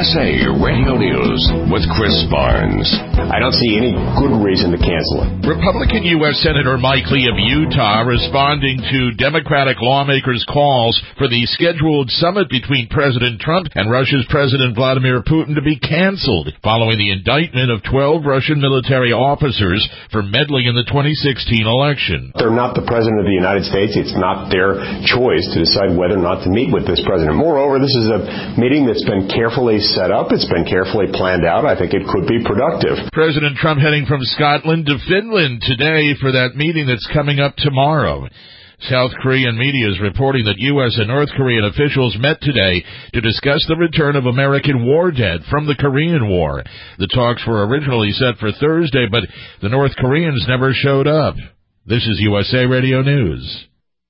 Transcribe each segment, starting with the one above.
USA Radio News with Chris Barnes. I don't see any good reason to cancel it. Republican U.S. Senator Mike Lee of Utah responding to Democratic lawmakers' calls for the scheduled summit between President Trump and Russia's President Vladimir Putin to be canceled following the indictment of 12 Russian military officers for meddling in the 2016 election. They're not the President of the United States. It's not their choice to decide whether or not to meet with this president. Moreover, this is a meeting that's been carefully set up. It's been carefully planned out. I think it could be productive. President Trump heading from Scotland to Finland today for that meeting that's coming up tomorrow. South Korean media is reporting that U.S. and North Korean officials met today to discuss the return of American war dead from the Korean War. The talks were originally set for Thursday, but the North Koreans never showed up. This is USA Radio News.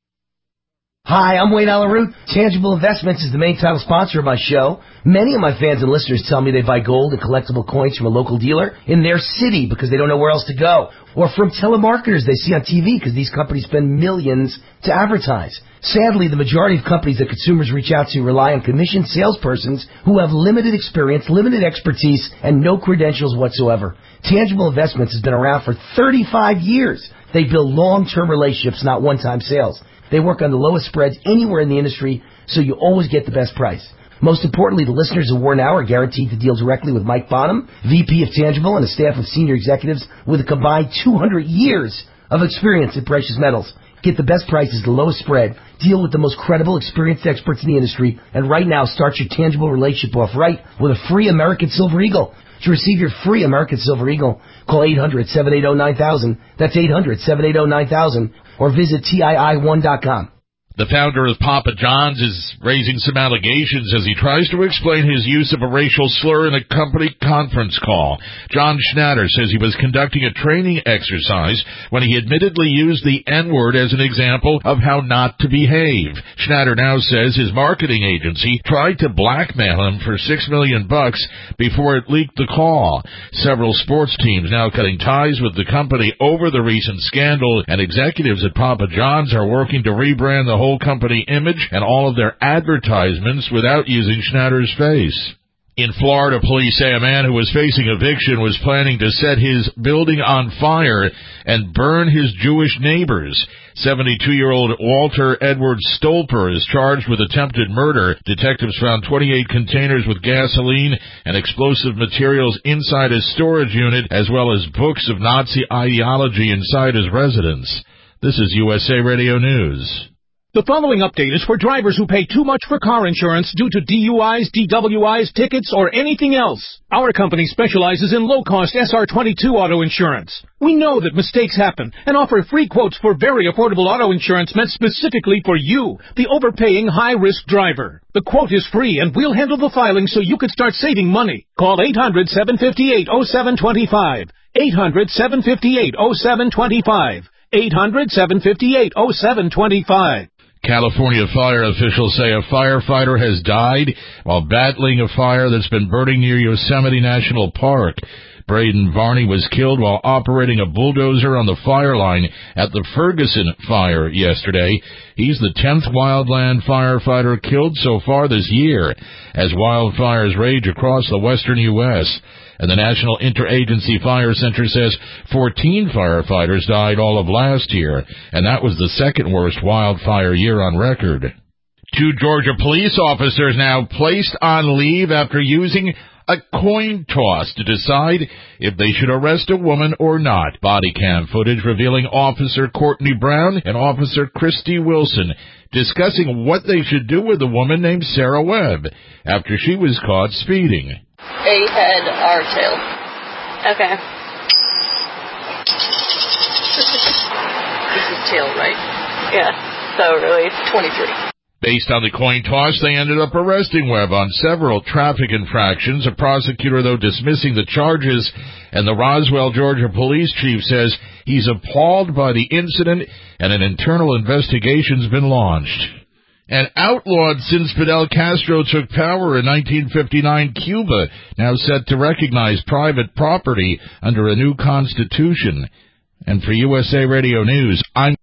Hi, I'm Wayne Alaroot. Tangible Investments is the main title sponsor of my show. Many of my fans and listeners tell me they buy gold and collectible coins from a local dealer in their city because they don't know where else to go. Or from telemarketers they see on TV because these companies spend millions to advertise. Sadly, the majority of companies that consumers reach out to rely on commissioned salespersons who have limited experience, limited expertise, and no credentials whatsoever. Tangible Investments has been around for 35 years. They build long-term relationships, not one-time sales. They work on the lowest spreads anywhere in the industry, so you always get the best price. Most importantly, the listeners of War Now are guaranteed to deal directly with Mike Bonham, VP of Tangible, and a staff of senior executives with a combined 200 years of experience in precious metals. Get the best prices, the lowest spread, deal with the most credible, experienced experts in the industry, and right now start your Tangible relationship off right with a free American Silver Eagle. To receive your free American Silver Eagle, call 800-780-9000. That's 800-780-9000. Or visit TII1.com. The founder of Papa John's is raising some allegations as he tries to explain his use of a racial slur in a company conference call. John Schnatter says he was conducting a training exercise when he admittedly used the N-word as an example of how not to behave. Schnatter now says his marketing agency tried to blackmail him for $6 million before it leaked the call. Several sports teams now cutting ties with the company over the recent scandal, and executives at Papa John's are working to rebrand the whole company image and all of their advertisements without using Schnatter's face. In Florida, police say a man who was facing eviction was planning to set his building on fire and burn his Jewish neighbors. 72-year-old Walter Edward Stolper is charged with attempted murder. Detectives found 28 containers with gasoline and explosive materials inside his storage unit, as well as books of Nazi ideology inside his residence. This is USA Radio News. The following update is for drivers who pay too much for car insurance due to DUIs, DWIs, tickets, or anything else. Our company specializes in low-cost SR22 auto insurance. We know that mistakes happen and offer free quotes for very affordable auto insurance meant specifically for you, the overpaying high-risk driver. The quote is free and we'll handle the filing so you can start saving money. Call 800-758-0725. 800-758-0725. 800-758-0725. California fire officials say a firefighter has died while battling a fire that's been burning near Yosemite National Park. Braden Varney was killed while operating a bulldozer on the fire line at the Ferguson fire yesterday. He's the 10th wildland firefighter killed so far this year as wildfires rage across the western U.S., and the National Interagency Fire Center says 14 firefighters died all of last year, and that was the second worst wildfire year on record. 2 Georgia police officers now placed on leave after using a coin toss to decide if they should arrest a woman or not. Body cam footage revealing Officer Courtney Brown and Officer Christy Wilson discussing what they should do with a woman named Sarah Webb after she was caught speeding. A head, R tail. Okay. This is tail, right? Yeah. So really, it's 23. Based on the coin toss, they ended up arresting Webb on several traffic infractions. A prosecutor, though, dismissing the charges, and the Roswell, Georgia police chief says he's appalled by the incident and an internal investigation's been launched. And outlawed since Fidel Castro took power in 1959, Cuba now set to recognize private property under a new constitution. And for USA Radio News, I'm